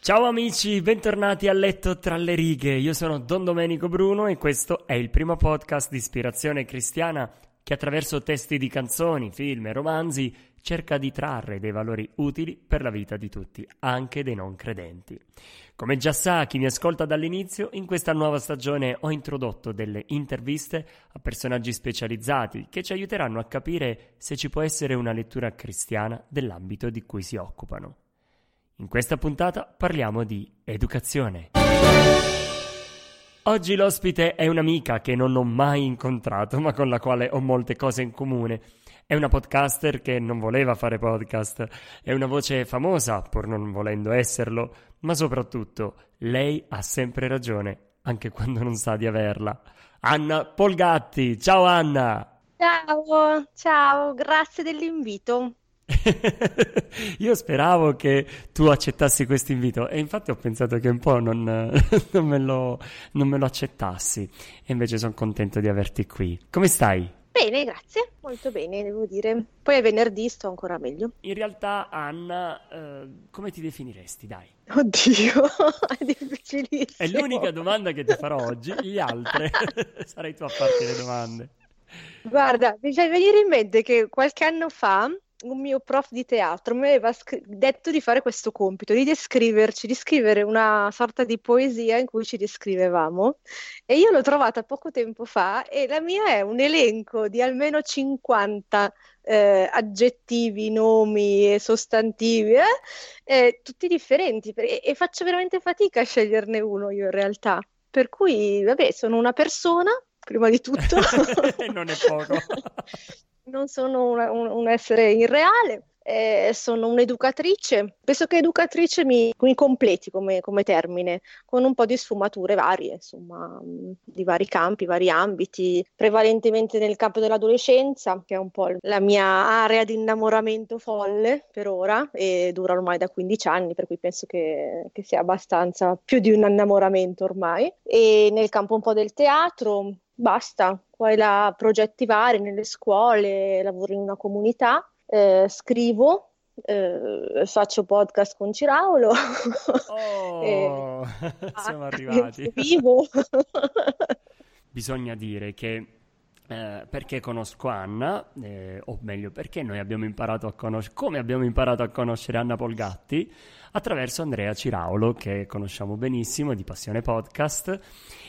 Ciao amici, bentornati a Letto tra le righe. Io sono Don Domenico Bruno e questo è il primo podcast di ispirazione cristiana che attraverso testi di canzoni, film e romanzi cerca di trarre dei valori utili per la vita di tutti, anche dei non credenti. Come già sa chi mi ascolta dall'inizio, in questa nuova stagione ho introdotto delle interviste a personaggi specializzati che ci aiuteranno a capire se ci può essere una lettura cristiana dell'ambito di cui si occupano. In questa puntata parliamo di educazione. Oggi l'ospite è un'amica che non ho mai incontrato, ma con la quale ho molte cose in comune. È una podcaster che non voleva fare podcast, è una voce famosa, pur non volendo esserlo, ma soprattutto lei ha sempre ragione, anche quando non sa di averla. Anna Polgatti, ciao Anna! Ciao, grazie dell'invito. Io speravo che tu accettassi questo invito e infatti ho pensato che un po' non me lo accettassi e invece sono contento di averti qui. Come stai? Bene, grazie, molto bene, devo dire. Poi è venerdì, sto ancora meglio. In realtà, Anna, come ti definiresti, dai? Oddio, è difficilissimo. È l'unica domanda che ti farò oggi, gli altri sarai tu a farti le domande. Guarda, mi fai venire in mente che qualche anno fa un mio prof di teatro mi aveva detto di fare questo compito, di scrivere una sorta di poesia in cui ci descrivevamo e io l'ho trovata poco tempo fa e la mia è un elenco di almeno 50 aggettivi, nomi e sostantivi, tutti differenti e faccio veramente fatica a sceglierne uno io in realtà, per cui vabbè, sono una persona, prima di tutto. Non è poco. Non sono un essere irreale, sono un'educatrice. Penso che educatrice mi completi come termine, con un po' di sfumature varie, insomma, di vari campi, vari ambiti, prevalentemente nel campo dell'adolescenza, che è un po' la mia area di innamoramento folle per ora, e dura ormai da 15 anni, per cui penso che sia abbastanza più di un innamoramento ormai. E nel campo un po' del teatro, basta. Qua e là progetti vari nelle scuole, lavoro in una comunità, scrivo, faccio podcast con Ciraulo. Oh, siamo arrivati. Vivo. Bisogna dire che perché conosco Anna, o meglio perché noi abbiamo imparato a come abbiamo imparato a conoscere Anna Polgatti attraverso Andrea Ciraulo, che conosciamo benissimo di Passione Podcast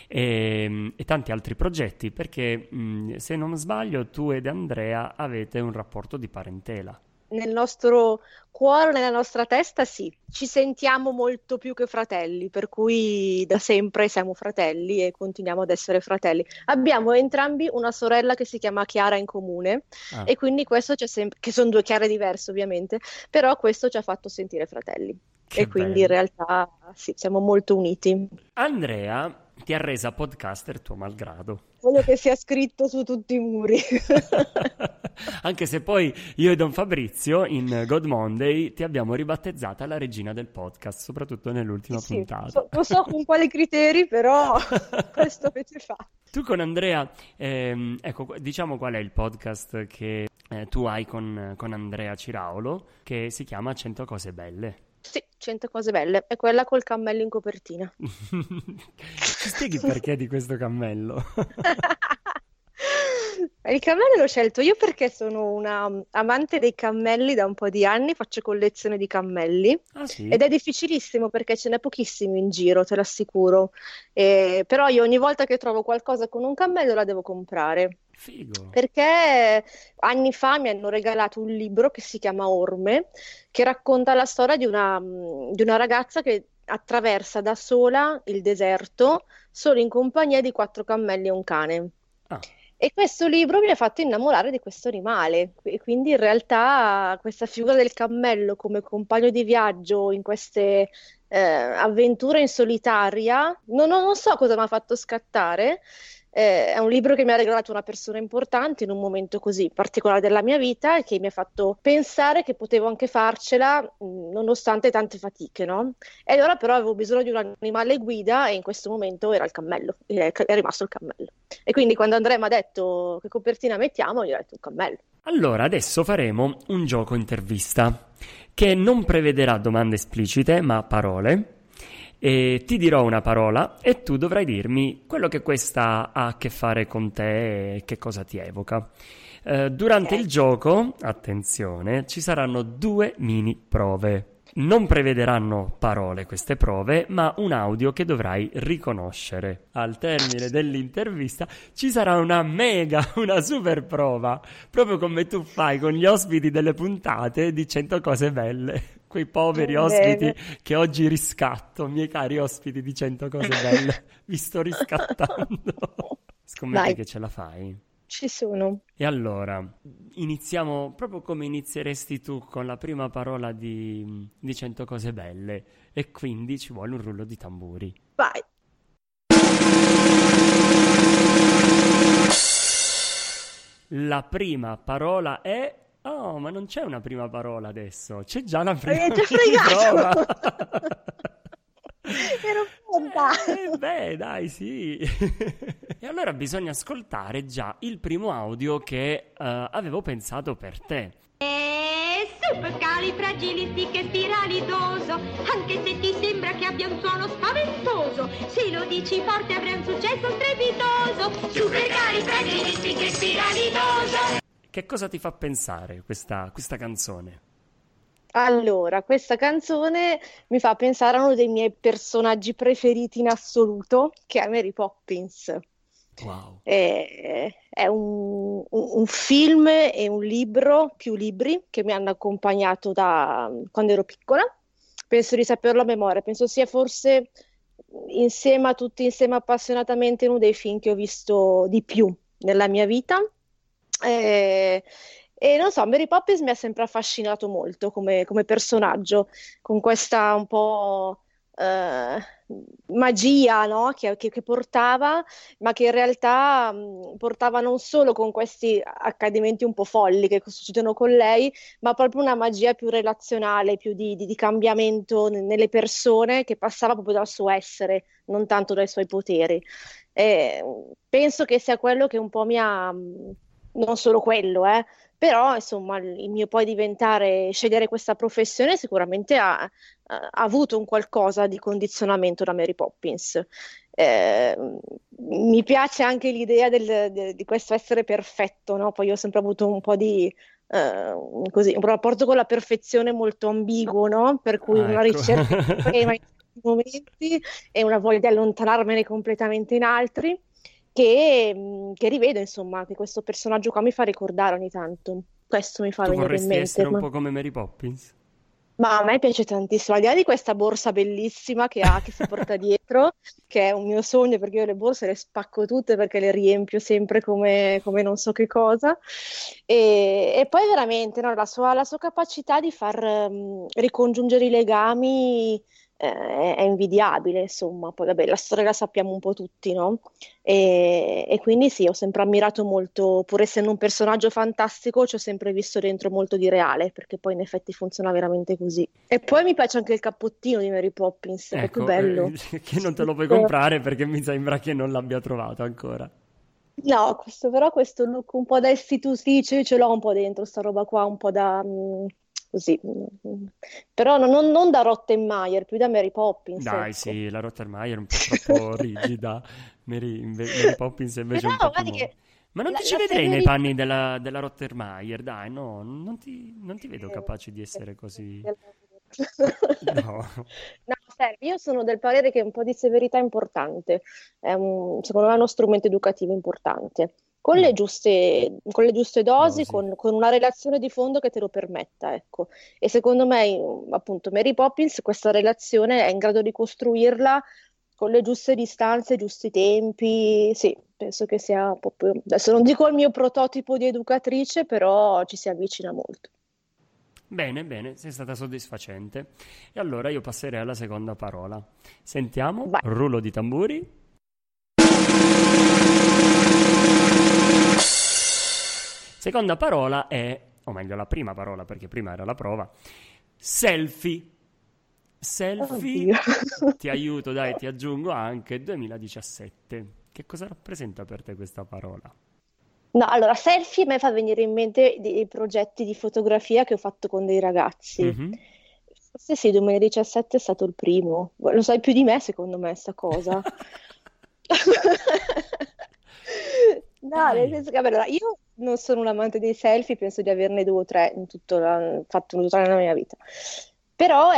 e tanti altri progetti, perché se non sbaglio tu ed Andrea avete un rapporto di parentela. Nel nostro cuore, nella nostra testa, sì, ci sentiamo molto più che fratelli, per cui da sempre siamo fratelli e continuiamo ad essere fratelli. Abbiamo entrambi una sorella che si chiama Chiara in comune e quindi questo che sono due Chiare diverse ovviamente, però questo ci ha fatto sentire fratelli. Che e quindi bello. in realtà sì, siamo molto uniti. Andrea ti ha resa podcaster tuo malgrado. Voglio che sia scritto su tutti i muri. Anche se poi io e Don Fabrizio in God Monday ti abbiamo ribattezzata la regina del podcast, soprattutto nell'ultima puntata. Non so con quali criteri, però questo avete fatto. Tu con Andrea, ecco, diciamo qual è il podcast che tu hai con Andrea Ciraulo, che si chiama 100 cose belle. Sì, 100 cose belle. È quella col cammello in copertina. Ci spieghi perché di questo cammello? Il cammello l'ho scelto io perché sono una amante dei cammelli da un po' di anni, faccio collezione di cammelli. Ah, sì? Ed è difficilissimo perché ce n'è pochissimi in giro, te l'assicuro. Però io ogni volta che trovo qualcosa con un cammello la devo comprare. Figo. Perché anni fa mi hanno regalato un libro che si chiama Orme, che racconta la storia di una ragazza che attraversa da sola il deserto, solo in compagnia di 4 cammelli e un cane. Ah. E questo libro mi ha fatto innamorare di questo animale, e quindi in realtà questa figura del cammello come compagno di viaggio in queste avventure in solitaria, non so cosa mi ha fatto scattare. È un libro che mi ha regalato una persona importante in un momento così particolare della mia vita e che mi ha fatto pensare che potevo anche farcela nonostante tante fatiche, no? E allora però avevo bisogno di un animale guida e in questo momento era il cammello, è rimasto il cammello. E quindi quando Andrea mi ha detto che copertina mettiamo, gli ho detto un cammello. Allora, adesso faremo un gioco intervista che non prevederà domande esplicite, ma parole, e ti dirò una parola e tu dovrai dirmi quello che questa ha a che fare con te e che cosa ti evoca. Durante Ok. il gioco, attenzione, ci saranno 2 mini prove. Non prevederanno parole queste prove, ma un audio che dovrai riconoscere. Al termine dell'intervista ci sarà una super prova, proprio come tu fai con gli ospiti delle puntate di 100 cose belle. Quei poveri ospiti Bene. che oggi riscatto, miei cari ospiti di 100 cose belle, vi sto riscattando. Scommetti Vai, che ce la fai? ci sono. E allora, iniziamo proprio come inizieresti tu con la prima parola di 100 cose belle e quindi ci vuole un rullo di tamburi. Vai. La prima parola è... Oh, ma non c'è una prima parola adesso, c'è già la Mi prima hai già mini prova. fregato. Ero pronta. Beh, dai, sì. E allora bisogna ascoltare già il primo audio che avevo pensato per te. Supercalifragilistichespiralidoso, anche se ti sembra che abbia un suono spaventoso, se lo dici forte avrai un successo strepitoso. Supercalifragilistichespiralidoso. Che cosa ti fa pensare questa canzone? Allora, questa canzone mi fa pensare a uno dei miei personaggi preferiti in assoluto, che è Mary Poppins. Wow. È un film e un libro, più libri, che mi hanno accompagnato da quando ero piccola. Penso di saperlo a memoria, penso sia forse insieme a tutti insieme appassionatamente uno dei film che ho visto di più nella mia vita. Eh, e non so, Mary Poppins mi ha sempre affascinato molto come personaggio, con questa un po' eh, magia, no? Che portava, ma che in realtà portava non solo con questi accadimenti un po' folli che succedono con lei, ma proprio una magia più relazionale, più di cambiamento nelle persone che passava proprio dal suo essere, non tanto dai suoi poteri. Eh, penso che sia quello che un po' mi ha, non solo quello, però insomma il mio poi scegliere questa professione sicuramente ha avuto un qualcosa di condizionamento da Mary Poppins. Eh, mi piace anche l'idea di questo essere perfetto, no? Poi io ho sempre avuto un po' così, un rapporto con la perfezione molto ambiguo, no? Per cui Ah, una ecco. ricerca estrema in certi momenti e una voglia di allontanarmene completamente in altri, che rivedo, insomma, che questo personaggio qua mi fa ricordare ogni tanto. Questo mi fa Tu venire in vorresti mente. essere un po' come Mary Poppins? Ma a me piace tantissimo, al di là di questa borsa bellissima che ha, che si porta dietro, che è un mio sogno perché io le borse le spacco tutte perché le riempio sempre come non so che cosa. E poi veramente no, la sua capacità di far ricongiungere i legami è invidiabile, insomma. Poi vabbè, la storia la sappiamo un po' tutti, no? E quindi sì, ho sempre ammirato molto, pur essendo un personaggio fantastico, ci ho sempre visto dentro molto di reale, perché poi in effetti funziona veramente così. E poi mi piace anche il cappottino di Mary Poppins, è proprio Ecco, bello. che non te lo puoi comprare perché mi sembra che non l'abbia trovato ancora. No, questo look un po' da istitutrice, io ce l'ho un po' dentro, sta roba qua, un po' da così. Però non da Rottenmeier, più da Mary Poppins, Dai, ecco. sì, la Rottermeier è un po' troppo rigida, Mary Poppins è invece Però un po' più guardi molle. che Ma non ti ci la vedrei nei severità panni della Rottermeier, dai, no, non ti vedo capace di essere così... del No. No, serio, io sono del parere che un po' di severità è importante, secondo me è uno strumento educativo importante, Mm, con le giuste dosi, dosi. con una relazione di fondo che te lo permetta, ecco. E secondo me, appunto, Mary Poppins questa relazione è in grado di costruirla con le giuste distanze, i giusti tempi, sì, penso che sia proprio, adesso non dico il mio prototipo di educatrice, però ci si avvicina molto. Bene, bene, sei stata soddisfacente. E allora io passerei alla seconda parola. Sentiamo, Vai. rullo di tamburi. Seconda parola è, o meglio la prima parola perché prima era la prova, selfie. Selfie, Oddio. ti aiuto, dai, ti aggiungo anche 2017. Che cosa rappresenta per te questa parola? No, allora, selfie a me fa venire in mente dei progetti di fotografia che ho fatto con dei ragazzi. Mhm. Forse sì, 2017 è stato il primo. Lo sai più di me, secondo me, sta cosa. No, nel Dai, senso che vabbè, allora, io non sono un amante dei selfie, penso di averne due o tre fatto tutta la mia vita. Però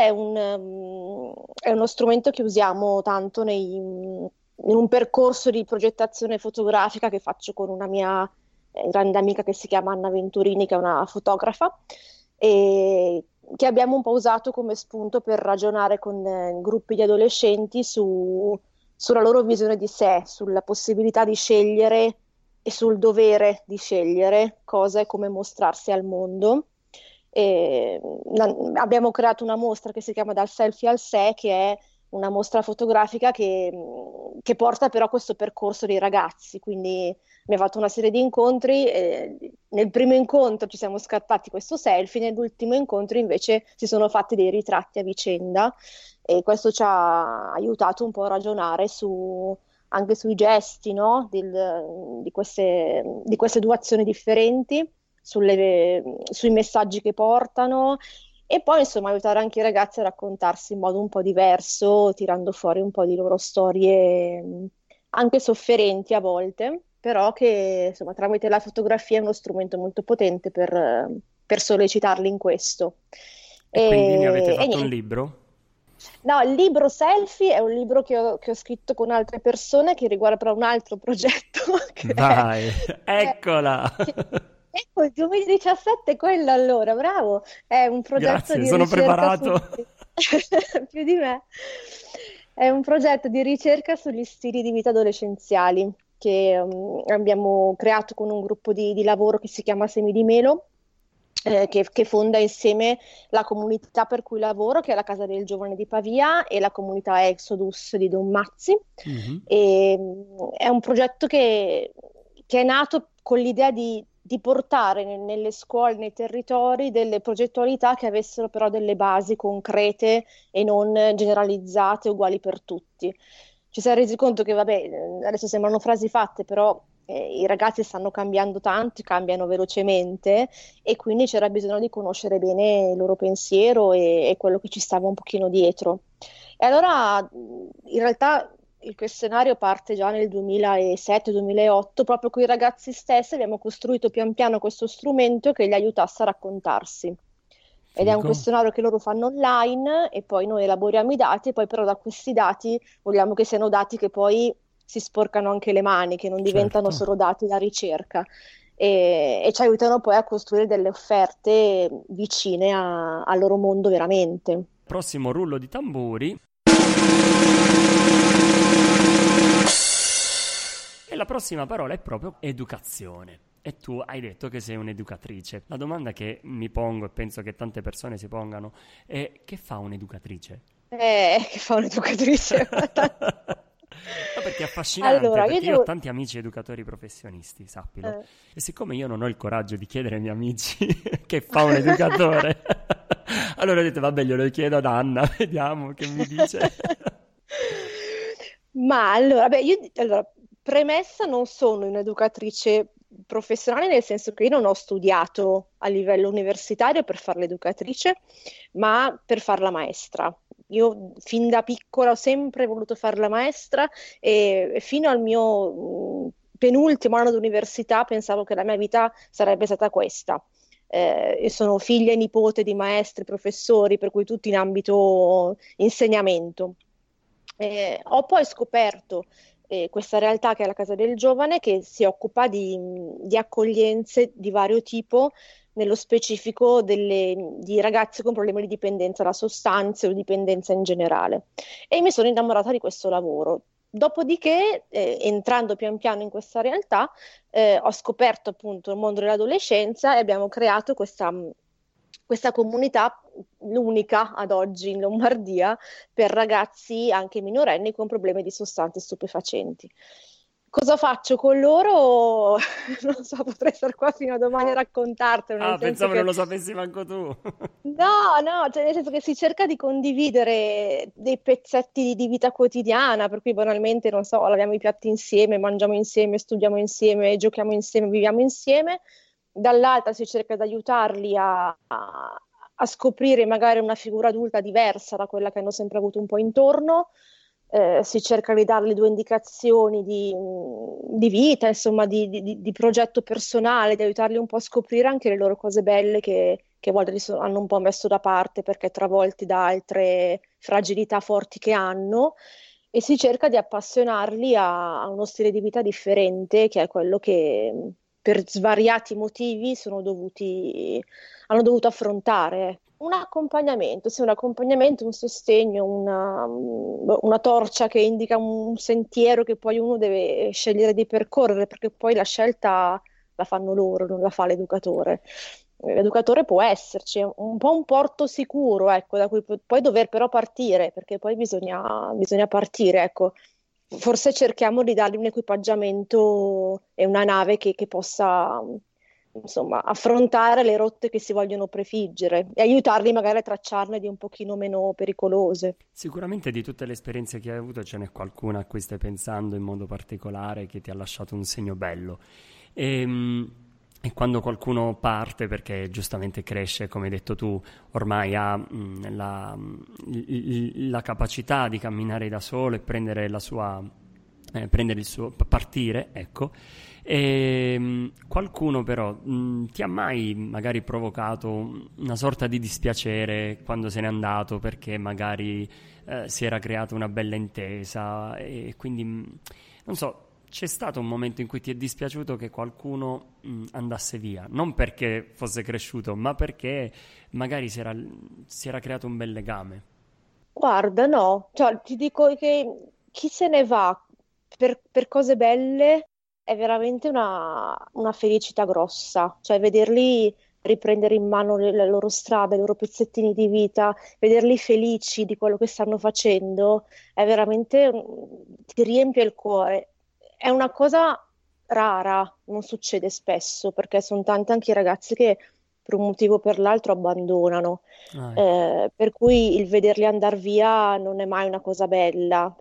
è uno strumento che usiamo tanto in un percorso di progettazione fotografica che faccio con una mia grande amica che si chiama Anna Venturini, che è una fotografa, e che abbiamo un po' usato come spunto per ragionare con gruppi di adolescenti sulla loro visione di sé, sulla possibilità di scegliere e sul dovere di scegliere cosa e come mostrarsi al mondo. E, abbiamo creato una mostra che si chiama Dal selfie al sé, che è una mostra fotografica che porta però a questo percorso dei ragazzi. Quindi abbiamo fatto una serie di incontri. Nel primo incontro ci siamo scattati questo selfie, nell'ultimo incontro invece si sono fatti dei ritratti a vicenda e questo ci ha aiutato un po' a ragionare anche sui gesti, no? Di queste due azioni differenti, sui messaggi che portano e poi insomma aiutare anche i ragazzi a raccontarsi in modo un po' diverso, tirando fuori un po' di loro storie anche sofferenti a volte, però che insomma tramite la fotografia è uno strumento molto potente per sollecitarli in questo. e quindi ne avete E fatto un niente. libro? No, il libro Selfie è un libro che ho scritto con altre persone che riguarda però un altro progetto Vai, è- eccola! che- ecco, il 2017 è quello allora, bravo, è un progetto Grazie, di sono ricerca preparato. più di me, è un progetto di ricerca sugli stili di vita adolescenziali che abbiamo creato con un gruppo di lavoro che si chiama Semi di Melo, che fonda insieme la comunità per cui lavoro, che è la Casa del Giovane di Pavia, e la comunità Exodus di Don Mazzi. Mhm. È un progetto che è nato con l'idea di portare nelle scuole, nei territori, delle progettualità che avessero però delle basi concrete e non generalizzate, uguali per tutti. Ci si è resi conto che, vabbè, adesso sembrano frasi fatte, però i ragazzi stanno cambiando tanto, cambiano velocemente e quindi c'era bisogno di conoscere bene il loro pensiero e quello che ci stava un pochino dietro. E allora in realtà il questionario parte già nel 2007-2008, proprio con i ragazzi stessi abbiamo costruito pian piano questo strumento che li aiutasse a raccontarsi. Ed è un Fico. questionario che loro fanno online e poi noi elaboriamo i dati, e poi però da questi dati vogliamo che siano dati che poi si sporcano anche le mani, che non diventano Certo. solo dati da ricerca e ci aiutano poi a costruire delle offerte vicine al loro mondo veramente. Prossimo rullo di tamburi. E la prossima parola è proprio educazione. E tu hai detto che sei un'educatrice. La domanda che mi pongo e penso che tante persone si pongano è: che fa un'educatrice? Che fa un'educatrice? No, perché è affascinante, Allora, io perché io ho devo... tanti amici educatori professionisti, sappilo. eh. E siccome io non ho il coraggio di chiedere ai miei amici che fa un educatore, allora ho detto, vabbè, glielo chiedo ad Anna, vediamo che mi dice. Ma allora, beh, allora, premessa, non sono un'educatrice professionale, nel senso che io non ho studiato a livello universitario per fare l'educatrice, ma per fare la maestra. Io fin da piccola ho sempre voluto fare la maestra e fino al mio penultimo anno di università pensavo che la mia vita sarebbe stata questa. Io sono figlia e nipote di maestri, professori, per cui tutti in ambito insegnamento. Ho poi scoperto questa realtà che è la Casa del Giovane, che si occupa di accoglienze di vario tipo, nello specifico di ragazzi con problemi di dipendenza da sostanze o dipendenza in generale. E mi sono innamorata di questo lavoro. Dopodiché, entrando pian piano in questa realtà, ho scoperto appunto il mondo dell'adolescenza e abbiamo creato questa comunità, l'unica ad oggi in Lombardia, per ragazzi anche minorenni con problemi di sostanze stupefacenti. Cosa faccio con loro? Non so, potrei stare qua fino a domani a raccontartelo, nel Ah, senso pensavo non che lo sapessi manco tu. no, no, cioè nel senso che si cerca di condividere dei pezzetti di vita quotidiana, per cui banalmente, non so, laviamo i piatti insieme, mangiamo insieme, studiamo insieme, giochiamo insieme, viviamo insieme. Dall'altra si cerca di aiutarli a scoprire magari una figura adulta diversa da quella che hanno sempre avuto un po' intorno. Si cerca di dargli due indicazioni di vita, insomma, di progetto personale, di aiutarli un po' a scoprire anche le loro cose belle che a volte hanno un po' messo da parte perché travolti da altre fragilità forti che hanno, e si cerca di appassionarli a uno stile di vita differente, che è quello che per svariati motivi hanno dovuto affrontare. Un accompagnamento, sì, un accompagnamento, un sostegno, una torcia che indica un sentiero che poi uno deve scegliere di percorrere, perché poi la scelta la fanno loro, non la fa l'educatore. L'educatore può esserci, è un po' un porto sicuro, ecco, da cui poi dover però partire, perché poi bisogna partire, ecco. Forse cerchiamo di dargli un equipaggiamento e una nave che possa, insomma, affrontare le rotte che si vogliono prefiggere e aiutarli magari a tracciarne di un pochino meno pericolose. Sicuramente di tutte le esperienze che hai avuto ce n'è qualcuna a cui stai pensando in modo particolare che ti ha lasciato un segno bello. E quando qualcuno parte, perché giustamente cresce, come hai detto tu, ormai ha la capacità di camminare da solo e prendere prendere il suo partire, ecco. E qualcuno però ti ha mai magari provocato una sorta di dispiacere quando se n'è andato perché magari si era creata una bella intesa e quindi non so. C'è stato un momento in cui ti è dispiaciuto che qualcuno andasse via, non perché fosse cresciuto, ma perché magari si era creato un bel legame. Guarda, no, cioè, ti dico che chi se ne va per cose belle è veramente una felicità grossa, cioè vederli riprendere in mano le loro strade, i loro pezzettini di vita, vederli felici di quello che stanno facendo, è veramente, ti riempie il cuore. È una cosa rara, non succede spesso, perché sono tanti anche i ragazzi che per un motivo o per l'altro abbandonano. Ah, ecco. Per cui il vederli andare via non è mai una cosa bella,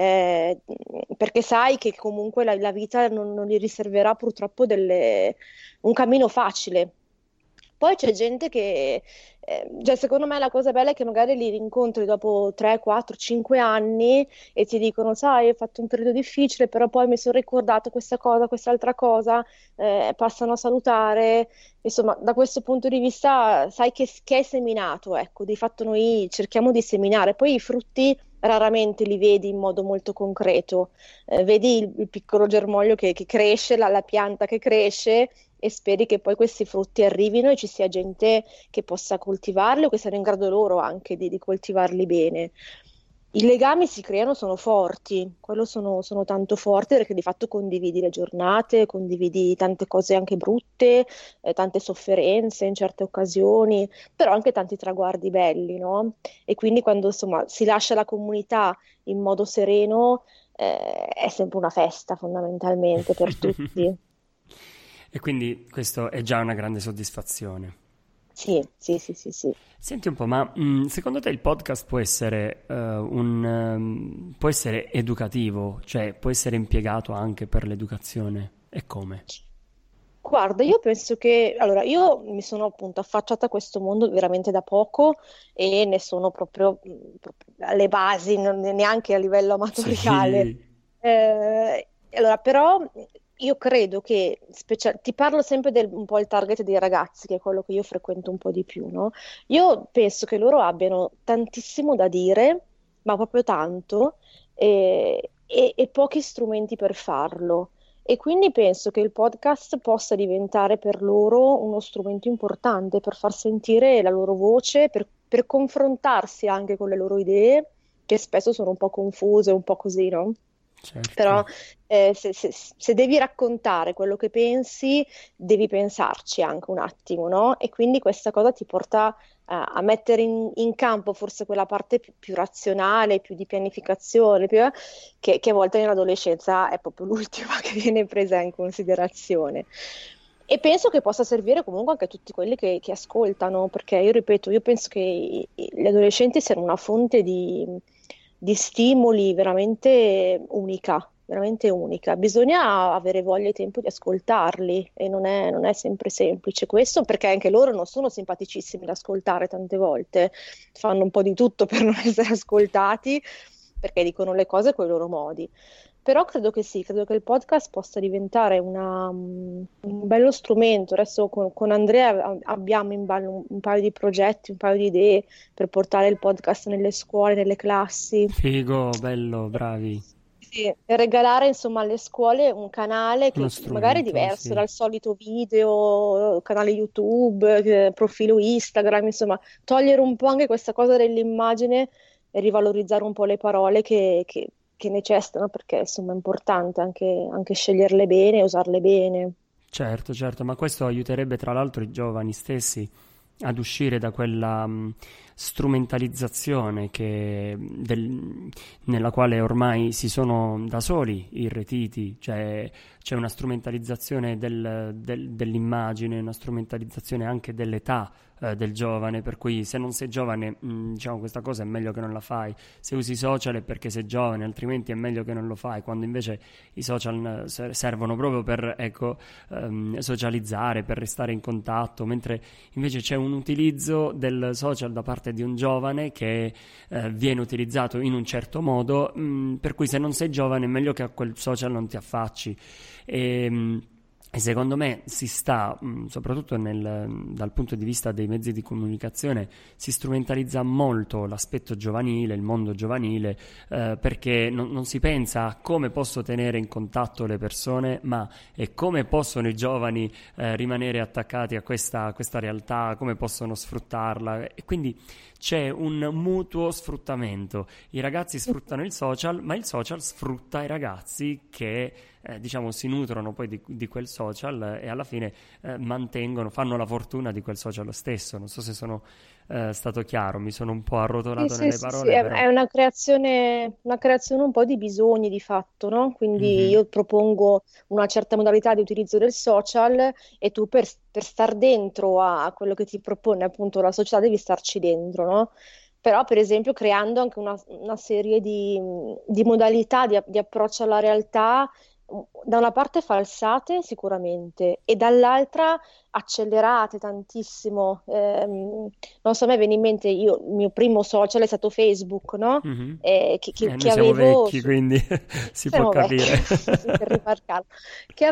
perché sai che comunque la vita non gli riserverà purtroppo un cammino facile. Poi c'è gente cioè, secondo me la cosa bella è che magari li rincontri dopo 3, 4, 5 anni e ti dicono, sai, ho fatto un periodo difficile, però poi mi sono ricordato questa cosa, quest'altra cosa, passano a salutare. Insomma, da questo punto di vista sai che è seminato, ecco, di fatto noi cerchiamo di seminare, poi i frutti raramente li vedi in modo molto concreto. Vedi il piccolo germoglio che cresce, la pianta che cresce, e speri che poi questi frutti arrivino e ci sia gente che possa coltivarli o che siano in grado loro anche di coltivarli bene. I legami si creano, sono forti, quello sono tanto forti perché di fatto condividi le giornate, condividi tante cose anche brutte, tante sofferenze in certe occasioni, però anche tanti traguardi belli, no? E quindi quando insomma si lascia la comunità in modo sereno, è sempre una festa fondamentalmente per tutti. E quindi questo è già una grande soddisfazione. Sì, sì, sì, sì, sì. Senti un po', ma secondo te il podcast può essere può essere educativo, cioè può essere impiegato anche per l'educazione? E come? Guarda, io penso che, allora, io mi sono appunto affacciata a questo mondo veramente da poco e ne sono proprio alle basi, neanche a livello amatoriale. Sì. Allora, però io credo che, ti parlo sempre del un po' il target dei ragazzi, che è quello che io frequento un po' di più, no? Io penso che loro abbiano tantissimo da dire, ma proprio tanto, e pochi strumenti per farlo. E quindi penso che il podcast possa diventare per loro uno strumento importante per far sentire la loro voce, per confrontarsi anche con le loro idee, che spesso sono un po' confuse, un po' così, no? Però Certo. se devi raccontare quello che pensi, devi pensarci anche un attimo, no? E quindi questa cosa ti porta a mettere in campo forse quella parte più razionale, più di pianificazione, che a volte nell'adolescenza è proprio l'ultima che viene presa in considerazione. E penso che possa servire comunque anche a tutti quelli che ascoltano, perché io ripeto, io penso che gli adolescenti siano una fonte di stimoli veramente unica. veramente unica. Bisogna avere voglia e tempo di ascoltarli e non è sempre semplice questo, perché anche loro non sono simpaticissimi da ascoltare tante volte, fanno un po' di tutto per non essere ascoltati, perché dicono le cose coi loro modi. Però credo che sì, credo che il podcast possa diventare un bello strumento. Adesso con Andrea abbiamo in ballo un paio di progetti, un paio di idee per portare il podcast nelle scuole, nelle classi. Figo, bello, bravi. Sì, e regalare insomma alle scuole un canale Uno che magari è strumento, diverso sì. dal solito video, canale YouTube, profilo Instagram, insomma, togliere un po' anche questa cosa dell'immagine e rivalorizzare un po' le parole che necessitano, perché insomma è importante anche sceglierle bene e usarle bene. Certo, certo, ma questo aiuterebbe tra l'altro i giovani stessi ad uscire da quella strumentalizzazione nella quale ormai si sono da soli irretiti, cioè c'è una strumentalizzazione dell'immagine, una strumentalizzazione anche dell'età del giovane, per cui se non sei giovane, diciamo questa cosa è meglio che non la fai, se usi i social è perché sei giovane, altrimenti è meglio che non lo fai, quando invece i social servono proprio per, ecco, socializzare, per restare in contatto, mentre invece c'è un utilizzo del social da parte di un giovane che viene utilizzato in un certo modo, per cui se non sei giovane è meglio che a quel social non ti affacci. E, e secondo me si sta, soprattutto dal punto di vista dei mezzi di comunicazione, si strumentalizza molto l'aspetto giovanile, il mondo giovanile, perché non si pensa a come posso tenere in contatto le persone, ma e come possono i giovani rimanere attaccati a questa realtà, come possono sfruttarla. E quindi c'è un mutuo sfruttamento. I ragazzi sfruttano il social, ma il social sfrutta i ragazzi che diciamo si nutrono poi di quel social e alla fine fanno la fortuna di quel social stesso. Non so se sono stato chiaro, mi sono un po' Sì, arrotolato sì, nelle sì, sì, parole, però. è una creazione un po' di bisogni di fatto, no? Quindi Mhm. io propongo una certa modalità di utilizzo del social e tu per star dentro a quello che ti propone appunto la società devi starci dentro, no? Però per esempio creando anche una serie di modalità di approccio alla realtà, da una parte falsate sicuramente e dall'altra accelerate tantissimo. Non so, a me viene in mente, il mio primo social è stato Facebook, no? Mhm. Che Noi siamo avevo vecchi, quindi si può siamo vecchi, capire. per rimarcarlo, che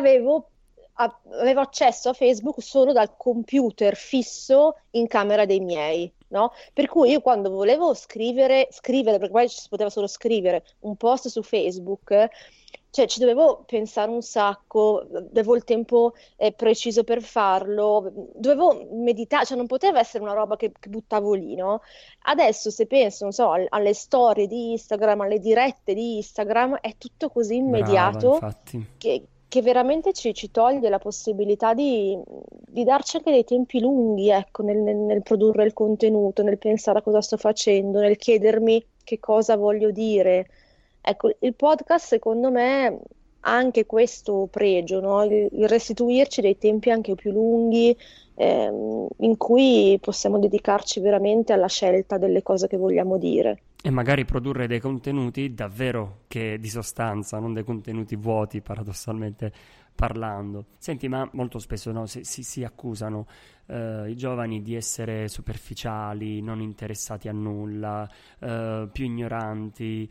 avevo accesso a Facebook solo dal computer fisso in camera dei miei, no? Per cui io quando volevo scrivere, perché poi ci si poteva solo scrivere un post su Facebook, cioè ci dovevo pensare un sacco, avevo il tempo preciso per farlo, dovevo meditare, cioè non poteva essere una roba che buttavo lì, no? Adesso se penso, non so, alle storie di Instagram, alle dirette di Instagram, è tutto così Brava, immediato infatti. che veramente ci toglie la possibilità di darci anche dei tempi lunghi, ecco, nel produrre il contenuto, nel pensare a cosa sto facendo, nel chiedermi che cosa voglio dire. Ecco, il podcast secondo me ha anche questo pregio, no? Il restituirci dei tempi anche più lunghi, in cui possiamo dedicarci veramente alla scelta delle cose che vogliamo dire. E magari produrre dei contenuti davvero che di sostanza, non dei contenuti vuoti, paradossalmente parlando. Senti, ma molto spesso no, si accusano i giovani di essere superficiali, non interessati a nulla, più ignoranti,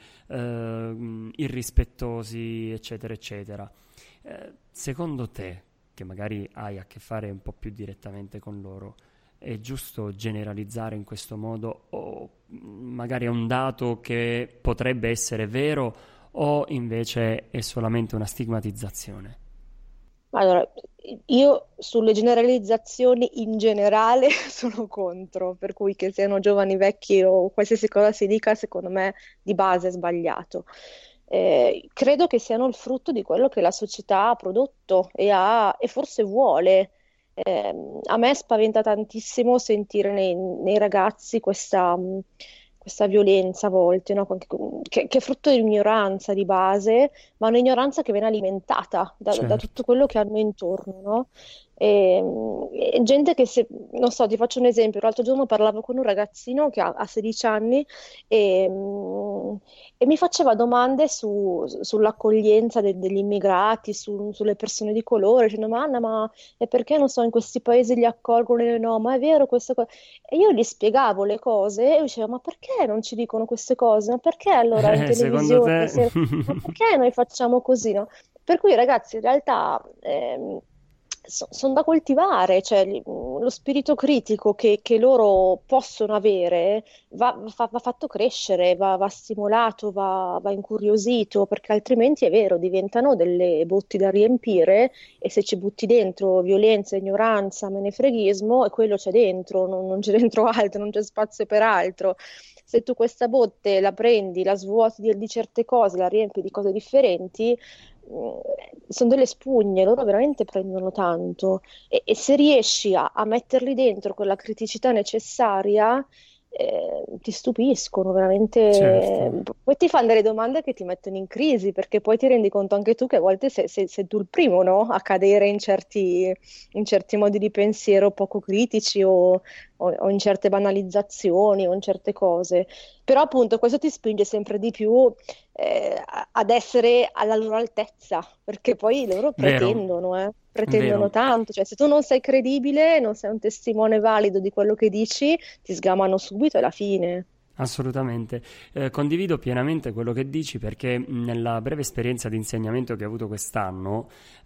irrispettosi, eccetera, eccetera. Secondo te, che magari hai a che fare un po' più direttamente con loro, è giusto generalizzare in questo modo o magari è un dato che potrebbe essere vero o invece è solamente una stigmatizzazione? Allora, io sulle generalizzazioni in generale sono contro, per cui che siano giovani, vecchi o qualsiasi cosa si dica, secondo me di base è sbagliato. Credo che siano il frutto di quello che la società ha prodotto e forse vuole. A me spaventa tantissimo sentire nei ragazzi questa violenza a volte, no? Che è frutto di ignoranza di base, ma un'ignoranza che viene alimentata da Certo. tutto quello che hanno intorno, no? E gente che se, non so, ti faccio un esempio, l'altro giorno parlavo con un ragazzino che ha 16 anni e, e mi faceva domande sull'accoglienza degli immigrati, sulle persone di colore, dicendo, ma Anna, ma e perché non so, in questi paesi li accolgono e no? Ma è vero questa cosa? E io gli spiegavo le cose e lui diceva, ma perché non ci dicono queste cose? Ma perché allora in Secondo televisione, te? ma perché noi facciamo così, no? Per cui ragazzi, in realtà sono da coltivare, cioè lo spirito critico che loro possono avere va fatto crescere, va stimolato, va incuriosito, perché altrimenti è vero, diventano delle botti da riempire e se ci butti dentro violenza, ignoranza, menefreghismo, e quello c'è dentro, non c'è dentro altro, non c'è spazio per altro. Se tu questa botte la prendi, la svuoti di certe cose, la riempi di cose differenti, sono delle spugne, loro veramente prendono tanto e se riesci a metterli dentro con la criticità necessaria, ti stupiscono veramente. Certo. Poi ti fanno delle domande che ti mettono in crisi, perché poi ti rendi conto anche tu che a volte sei tu il primo, no? A cadere in certi modi di pensiero poco critici o in certe banalizzazioni o in certe cose. Però appunto questo ti spinge sempre di più ad essere alla loro altezza, perché poi loro Vero, pretendono vero. tanto, cioè se tu non sei credibile, non sei un testimone valido di quello che dici, ti sgamano subito e alla fine. Assolutamente. Condivido pienamente quello che dici perché nella breve esperienza di insegnamento che ho avuto quest'anno,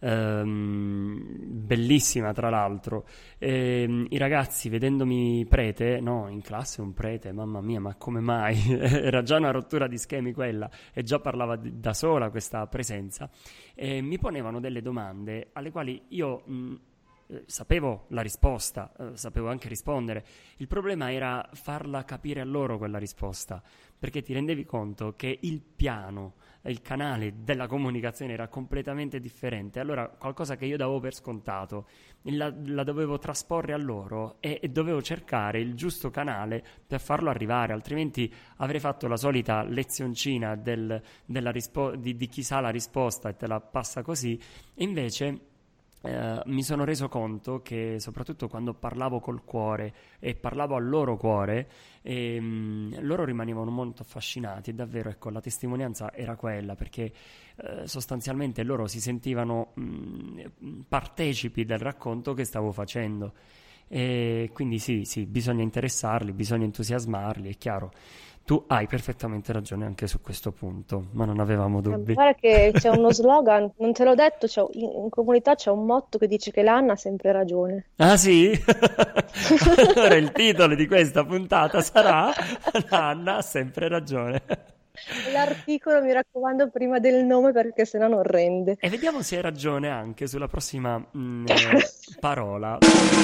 bellissima tra l'altro, i ragazzi vedendomi prete, no, in classe un prete, mamma mia, ma come mai? Era già una rottura di schemi quella e già parlava da sola questa presenza, e mi ponevano delle domande alle quali io sapevo la risposta, sapevo anche rispondere. Il problema era farla capire a loro quella risposta, perché ti rendevi conto che il piano, il canale della comunicazione era completamente differente. Allora, qualcosa che io davo per scontato, la dovevo trasporre a loro e dovevo cercare il giusto canale per farlo arrivare, altrimenti avrei fatto la solita lezioncina di chi sa la risposta e te la passa così, e invece mi sono reso conto che soprattutto quando parlavo col cuore e parlavo al loro cuore, loro rimanevano molto affascinati e davvero, ecco, la testimonianza era quella, perché sostanzialmente loro si sentivano partecipi del racconto che stavo facendo. E quindi sì, sì, bisogna interessarli, bisogna entusiasmarli, è chiaro. Tu hai perfettamente ragione anche su questo punto, ma non avevamo dubbi. Guarda che c'è uno slogan, non te l'ho detto, in comunità c'è un motto che dice che l'Anna ha sempre ragione. Ah sì? Allora il titolo di questa puntata sarà Anna ha sempre ragione. L'articolo, mi raccomando, prima del nome perché sennò non rende. E vediamo se hai ragione anche sulla prossima parola.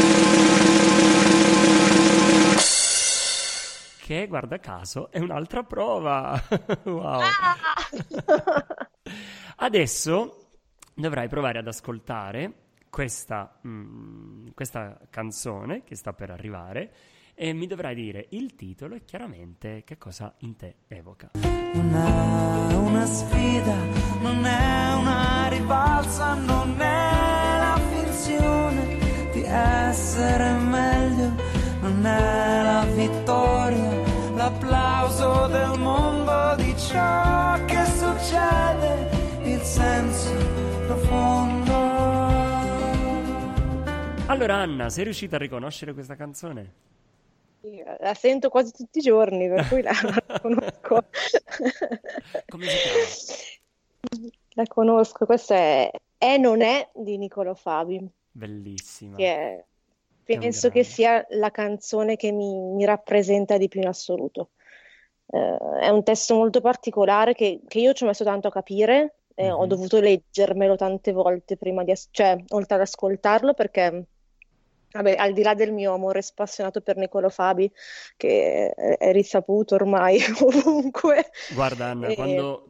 Che, guarda caso, è un'altra prova. Wow. Ah! Adesso dovrai provare ad ascoltare questa canzone che sta per arrivare e mi dovrai dire il titolo e chiaramente che cosa in te evoca. Non è una sfida, non è una rivalsa, non è la finzione di essere meglio, non è la vittoria, l'applauso del mondo di ciò che succede, il senso profondo. Allora Anna, sei riuscita a riconoscere questa canzone? La sento quasi tutti i giorni, per cui la conosco. Come si chiama? La conosco, questa è Non è di Niccolò Fabi, Bellissima, che è un penso che grande. sia la canzone che mi rappresenta di più in assoluto. È un testo molto particolare che io ci ho messo tanto a capire, ho Mhm. dovuto leggermelo tante volte prima cioè, oltre ad ascoltarlo, perché vabbè, al di là del mio amore spassionato per Niccolò Fabi, che è risaputo ormai ovunque, Guarda Anna, e- quando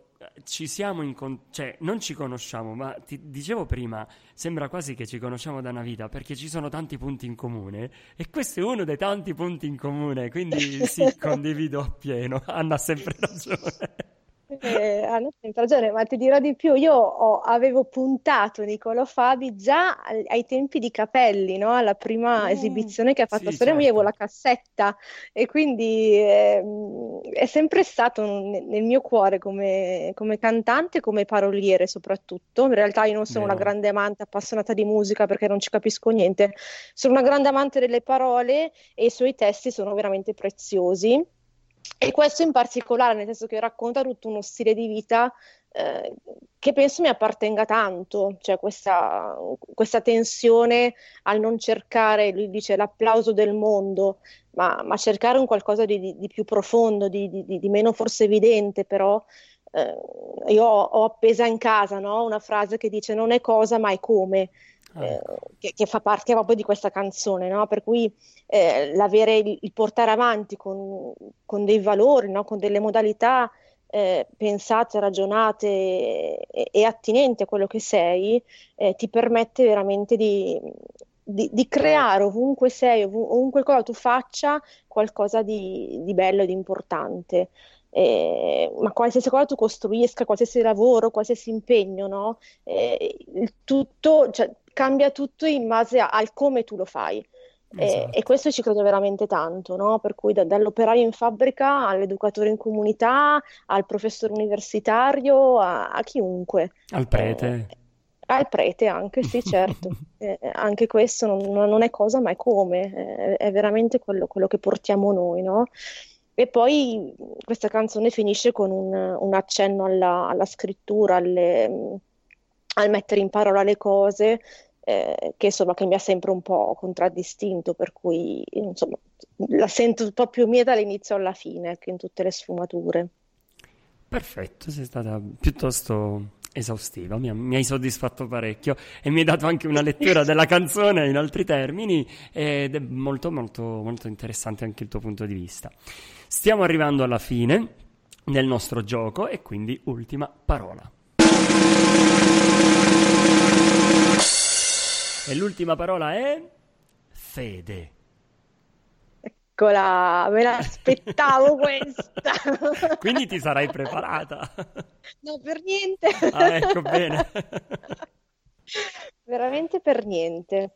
ci siamo cioè non ci conosciamo, ma ti dicevo prima, sembra quasi che ci conosciamo da una vita, perché ci sono tanti punti in comune e questo è uno dei tanti punti in comune, quindi sì, condivido appieno. Anna ha sempre ragione. Hanno sempre ragione, ma ti dirò di più, io avevo puntato Niccolò Fabi già ai tempi di Capelli, no? Alla prima esibizione che ha fatto a Sì, Sanremo, io avevo certo. la cassetta e quindi è sempre stato nel mio cuore come cantante, come paroliere soprattutto. In realtà io non sono una Vero. grande amante appassionata di musica perché non ci capisco niente, sono una grande amante delle parole e i suoi testi sono veramente preziosi. E questo in particolare, nel senso che racconta tutto uno stile di vita che penso mi appartenga tanto, cioè questa tensione al non cercare, lui dice, l'applauso del mondo, ma cercare un qualcosa di più profondo, di meno forse evidente, però io ho appesa in casa, no? Una frase che dice non è cosa, ma è come. Ah, ecco. Che fa parte proprio di questa canzone, no? Per cui l'avere il portare avanti con dei valori, no? Con delle modalità pensate, ragionate e attinenti a quello che sei, ti permette veramente di creare ovunque sei, ovunque cosa tu faccia, qualcosa di bello e di importante. Ma qualsiasi cosa tu costruisca, qualsiasi lavoro, qualsiasi impegno, no? Il tutto, cioè, cambia tutto in base al come tu lo fai. E Esatto. questo ci credo veramente tanto, no? Per cui dall'operaio in fabbrica all'educatore in comunità, al professore universitario, a chiunque. Al Eh, prete. Al prete anche, sì, certo. Anche questo non è cosa, ma è come. È veramente quello che portiamo noi, no? E poi questa canzone finisce con un accenno alla scrittura, al mettere in parola le cose, che insomma che mi ha sempre un po' contraddistinto, per cui insomma la sento proprio mia dall'inizio alla fine, ecco, in tutte le sfumature. Perfetto, sei stata piuttosto esaustiva, mi hai soddisfatto parecchio e mi hai dato anche una lettura della canzone in altri termini ed è molto molto molto interessante anche il tuo punto di vista. Stiamo arrivando alla fine del nostro gioco e quindi ultima parola. E l'ultima parola è fede. Eccola, me l'aspettavo questa. Quindi ti sarai preparata. No, per niente. Ah, ecco, bene. Veramente per niente.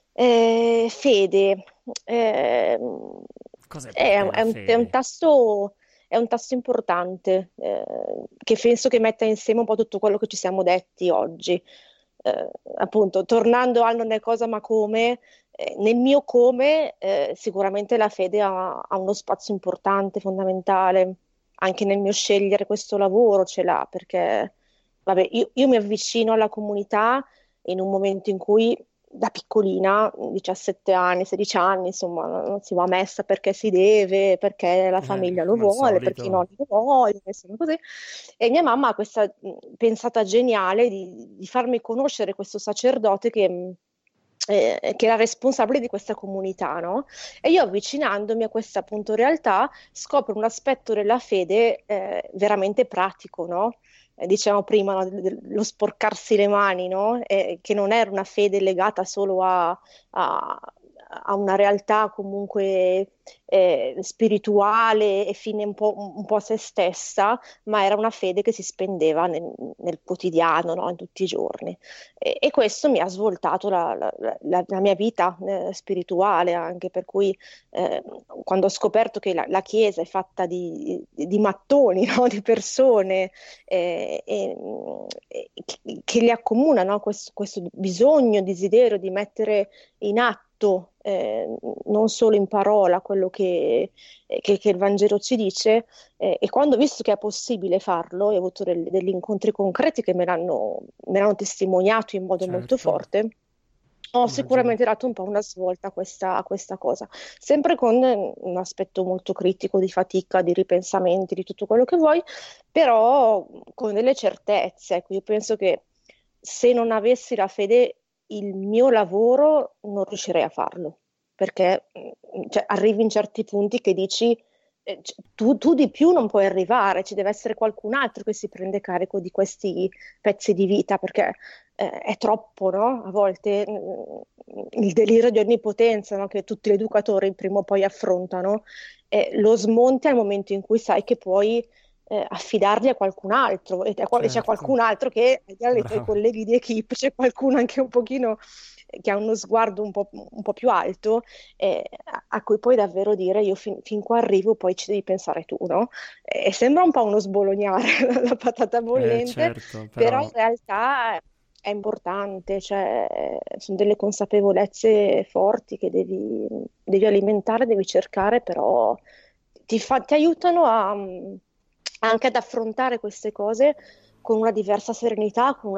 Fede, eh, Cos'è per te la fede? è un tasto importante, che penso che metta insieme un po' tutto quello che ci siamo detti oggi. Appunto, tornando al non è cosa ma come, nel mio come, sicuramente la fede ha uno spazio importante, fondamentale, anche nel mio scegliere questo lavoro ce l'ha, perché vabbè, io mi avvicino alla comunità in un momento in cui da piccolina, 17 anni, 16 anni, insomma, non si va a messa perché si deve, perché la famiglia lo Come al vuole, perché i solito. nonni lo vogliono, insomma, così. E mia mamma ha questa pensata geniale di farmi conoscere questo sacerdote che era responsabile di questa comunità, no? E io avvicinandomi a questa appunto realtà scopro un aspetto della fede veramente pratico, no? Dicevamo prima, no, lo sporcarsi le mani, no? Che non era una fede legata solo a una realtà comunque spirituale e fine un po' a se stessa, ma era una fede che si spendeva nel quotidiano, no? In tutti i giorni. E questo mi ha svoltato la mia vita spirituale, anche per cui quando ho scoperto che la Chiesa è fatta di mattoni, no? Di persone che li accomuna, no? Questo bisogno, desiderio di mettere in atto, non solo in parola, quello che il Vangelo ci dice, e quando ho visto che è possibile farlo, e ho avuto degli incontri concreti che me l'hanno testimoniato in modo molto Certo, forte, ho immagino. sicuramente dato un po' una svolta a questa cosa, sempre con un aspetto molto critico di fatica, di ripensamenti, di tutto quello che vuoi, però con delle certezze. Ecco, io penso che se non avessi la fede, il mio lavoro non riuscirei a farlo, perché cioè, arrivi in certi punti che dici tu di più non puoi arrivare, ci deve essere qualcun altro che si prende carico di questi pezzi di vita, perché è troppo, no? A volte il delirio di onnipotenza, no? Che tutti gli educatori prima o poi affrontano, lo smonti al momento in cui sai che puoi affidarli a qualcun altro, e c'è Certo, qualcun altro che, ai tuoi bravo. colleghi di equipe, c'è qualcuno anche un pochino che ha uno sguardo un po' più alto, a cui puoi davvero dire io fin qua arrivo, poi ci devi pensare tu, no? E sembra un po' uno sbolognare la patata bollente, Certo, però in però realtà è importante, cioè sono delle consapevolezze forti che devi alimentare, devi cercare, però ti aiutano anche ad affrontare queste cose con una diversa serenità, con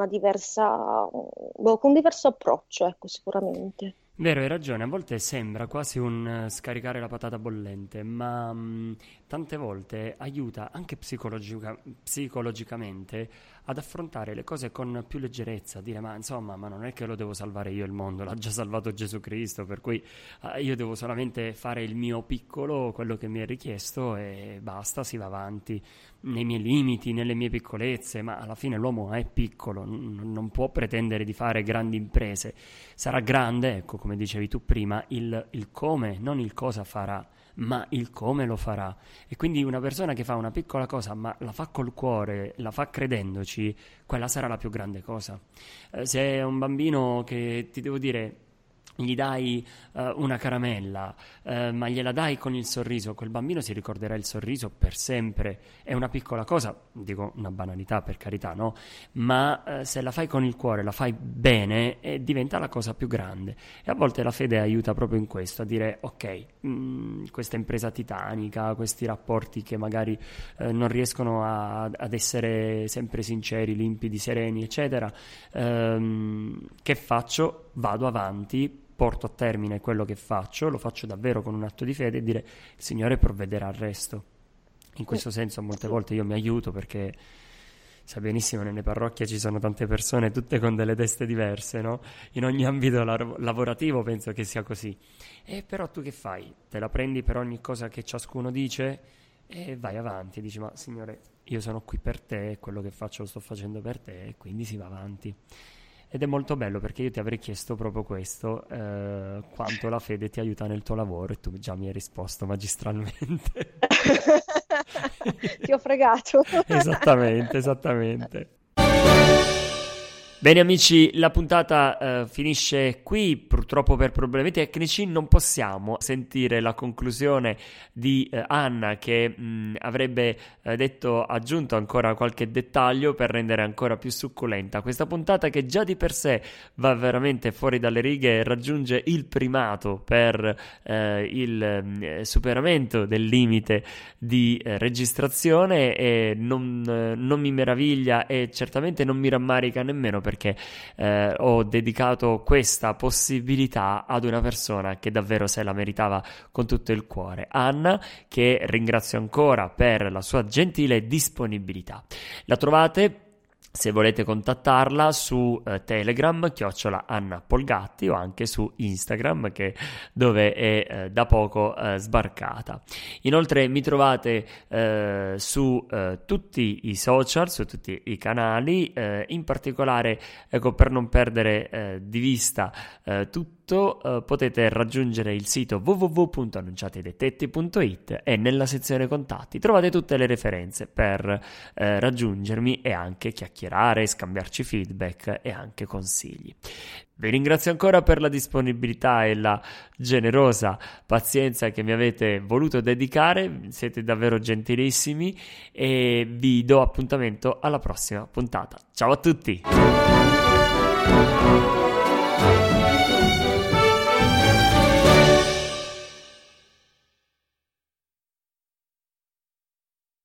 con un diverso approccio, ecco, sicuramente. vero, hai ragione, a volte sembra quasi un scaricare la patata bollente, ma tante volte aiuta anche psicologicamente ad affrontare le cose con più leggerezza, dire ma insomma, ma non è che lo devo salvare io il mondo, l'ha già salvato Gesù Cristo, per cui io devo solamente fare il mio piccolo, quello che mi è richiesto e basta, si va avanti nei miei limiti, nelle mie piccolezze, ma alla fine l'uomo è piccolo, non può pretendere di fare grandi imprese. Sarà grande, ecco, come dicevi tu prima, il come, non il cosa farà, ma il come lo farà. E quindi una persona che fa una piccola cosa, ma la fa col cuore, la fa credendoci, quella sarà la più grande cosa. Se è un bambino che, ti devo dire, gli dai una caramella, ma gliela dai con il sorriso, quel bambino si ricorderà il sorriso per sempre. È una piccola cosa, dico una banalità per carità, no? Ma se la fai con il cuore, la fai bene, diventa la cosa più grande. E a volte la fede aiuta proprio in questo, a dire ok, questa impresa titanica, questi rapporti che magari non riescono ad essere sempre sinceri, limpidi, sereni, eccetera, che faccio? Vado avanti, porto a termine quello che faccio, lo faccio davvero con un atto di fede e dire il Signore provvederà al resto. In questo senso molte volte io mi aiuto perché sai benissimo nelle parrocchie ci sono tante persone tutte con delle teste diverse, no? In ogni ambito lavorativo penso che sia così. E però tu che fai? Te la prendi per ogni cosa che ciascuno dice e vai avanti, dici ma Signore io sono qui per te, quello che faccio lo sto facendo per te e quindi si va avanti. Ed è molto bello perché io ti avrei chiesto proprio questo, quanto la fede ti aiuta nel tuo lavoro e tu già mi hai risposto magistralmente. Ti ho fregato. Esattamente, esattamente. Bene amici, la puntata finisce qui, purtroppo per problemi tecnici non possiamo sentire la conclusione di Anna che avrebbe aggiunto ancora qualche dettaglio per rendere ancora più succulenta questa puntata che già di per sé va veramente fuori dalle righe e raggiunge il primato per il superamento del limite di registrazione e non mi meraviglia e certamente non mi rammarica nemmeno perché ho dedicato questa possibilità ad una persona che davvero se la meritava con tutto il cuore, Anna, che ringrazio ancora per la sua gentile disponibilità. La trovate, se volete contattarla, su Telegram, @AnnaPolgatti, o anche su Instagram, dove è da poco sbarcata. Inoltre mi trovate su tutti i social, su tutti i canali, in particolare, ecco, per non perdere di vista tutto, potete raggiungere il sito www.annunciatedettetti.it e nella sezione contatti trovate tutte le referenze per raggiungermi e anche chiacchierare, scambiarci feedback e anche consigli. Vi ringrazio ancora per la disponibilità e la generosa pazienza che mi avete voluto dedicare, siete davvero gentilissimi e vi do appuntamento alla prossima puntata. Ciao a tutti!